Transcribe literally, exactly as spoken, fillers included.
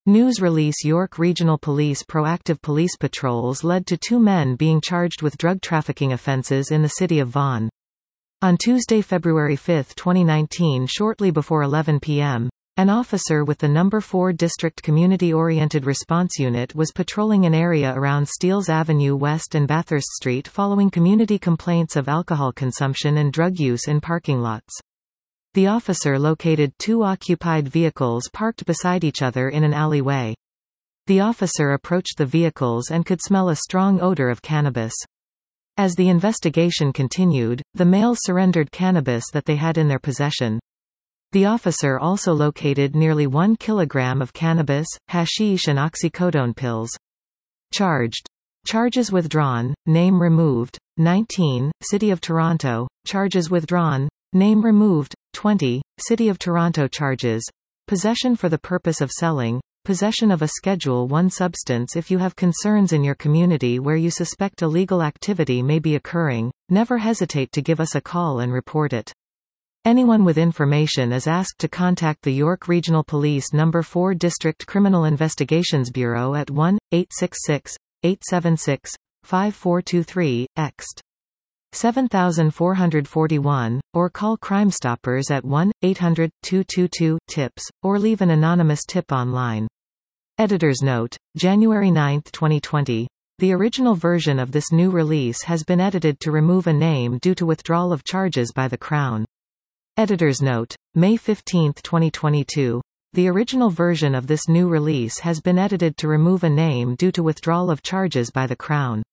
News release York Regional Police proactive police patrols led to two men being charged with drug trafficking offences in the city of Vaughan. On Tuesday, February fifth, twenty nineteen, shortly before eleven p m, an officer with the number four District Community-Oriented Response Unit was patrolling an area around Steeles Avenue West and Bathurst Street following community complaints of alcohol consumption and drug use in parking lots. The officer located two occupied vehicles parked beside each other in an alleyway. The officer approached the vehicles and could smell a strong odor of cannabis. As the investigation continued, the males surrendered cannabis that they had in their possession. The officer also located nearly one kilogram of cannabis, hashish and oxycodone pills. Charged. Charges withdrawn, name removed. nineteen, City of Toronto. Charges withdrawn, name removed. twenty, City of Toronto charges. Possession for the purpose of selling. Possession of a Schedule one substance. If you have concerns in your community where you suspect illegal activity may be occurring, never hesitate to give us a call and report it. Anyone with information is asked to contact the York Regional Police number four District Criminal Investigations Bureau at one eight six six, eight seven six, five four two three, ext. seven four four one, or call Crime Stoppers at one eight hundred, two two two, TIPS, or leave an anonymous tip online. Editor's note: January ninth, twenty twenty. The original version of this new release has been edited to remove a name due to withdrawal of charges by the Crown. Editor's note: May fifteenth, twenty twenty-two. The original version of this new release has been edited to remove a name due to withdrawal of charges by the Crown.